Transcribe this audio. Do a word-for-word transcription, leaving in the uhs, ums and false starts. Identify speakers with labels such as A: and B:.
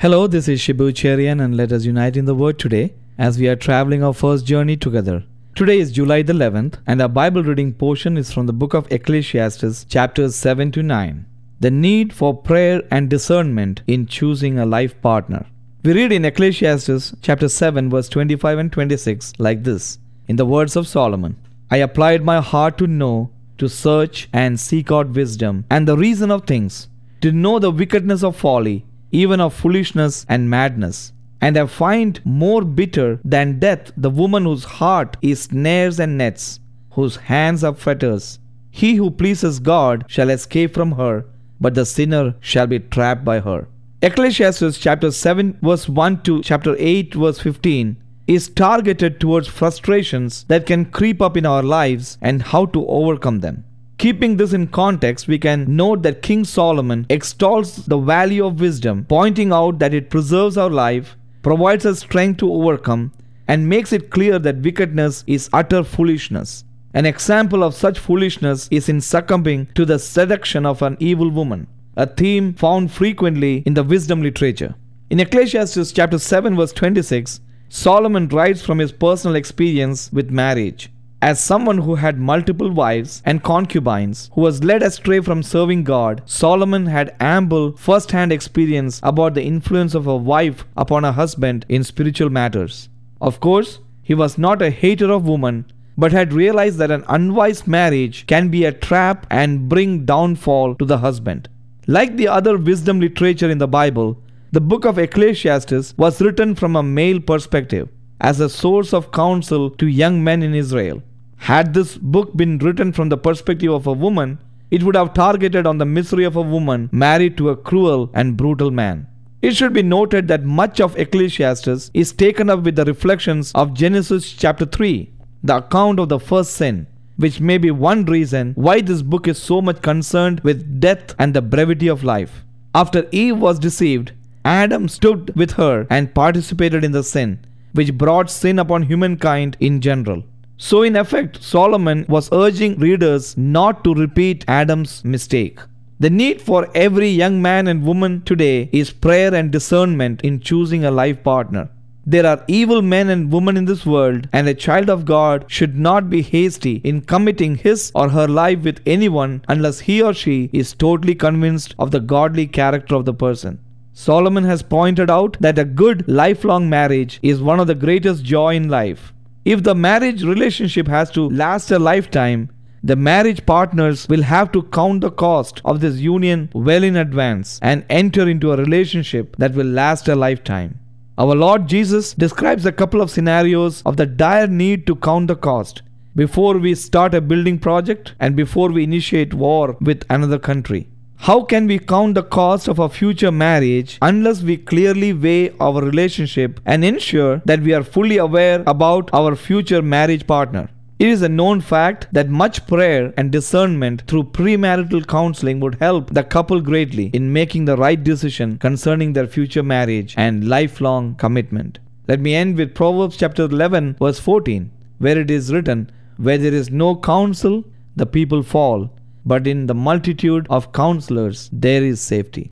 A: Hello, this is Shibu Cherian, and let us unite in the Word today as we are traveling our first journey together. Today is July the eleventh, and our Bible reading portion is from the book of Ecclesiastes, chapters seven to nine. The need for prayer and discernment in choosing a life partner. We read in Ecclesiastes chapter seven, verse twenty-five and twenty-six like this, in the words of Solomon: I applied my heart to know, to search and seek out wisdom and the reason of things, to know the wickedness of folly, even of foolishness and madness. And I find more bitter than death the woman whose heart is snares and nets, whose hands are fetters. He who pleases God shall escape from her, but the sinner shall be trapped by her. Ecclesiastes chapter seven verse one to chapter eight verse fifteen is targeted towards frustrations that can creep up in our lives and how to overcome them. Keeping this in context, we can note that King Solomon extols the value of wisdom, pointing out that it preserves our life, provides us strength to overcome, and makes it clear that wickedness is utter foolishness. An example of such foolishness is in succumbing to the seduction of an evil woman, a theme found frequently in the wisdom literature. In Ecclesiastes chapter seven verse twenty-six, Solomon writes from his personal experience with marriage. As someone who had multiple wives and concubines, who was led astray from serving God, Solomon had ample first-hand experience about the influence of a wife upon a husband in spiritual matters. Of course, he was not a hater of women, but had realized that an unwise marriage can be a trap and bring downfall to the husband. Like the other wisdom literature in the Bible, the book of Ecclesiastes was written from a male perspective, as a source of counsel to young men in Israel. Had this book been written from the perspective of a woman, it would have targeted on the misery of a woman married to a cruel and brutal man. It should be noted that much of Ecclesiastes is taken up with the reflections of Genesis chapter three, the account of the first sin, which may be one reason why this book is so much concerned with death and the brevity of life. After Eve was deceived, Adam stood with her and participated in the sin, which brought sin upon humankind in general. So in effect, Solomon was urging readers not to repeat Adam's mistake. The need for every young man and woman today is prayer and discernment in choosing a life partner. There are evil men and women in this world, and a child of God should not be hasty in committing his or her life with anyone unless he or she is totally convinced of the godly character of the person. Solomon has pointed out that a good lifelong marriage is one of the greatest joy in life. If the marriage relationship has to last a lifetime, the marriage partners will have to count the cost of this union well in advance and enter into a relationship that will last a lifetime. Our Lord Jesus describes a couple of scenarios of the dire need to count the cost before we start a building project and before we initiate war with another country. How can we count the cost of a future marriage unless we clearly weigh our relationship and ensure that we are fully aware about our future marriage partner? It is a known fact that much prayer and discernment through premarital counseling would help the couple greatly in making the right decision concerning their future marriage and lifelong commitment. Let me end with Proverbs chapter eleven verse fourteen, where it is written, "Where there is no counsel, the people fall, but in the multitude of counselors there is safety."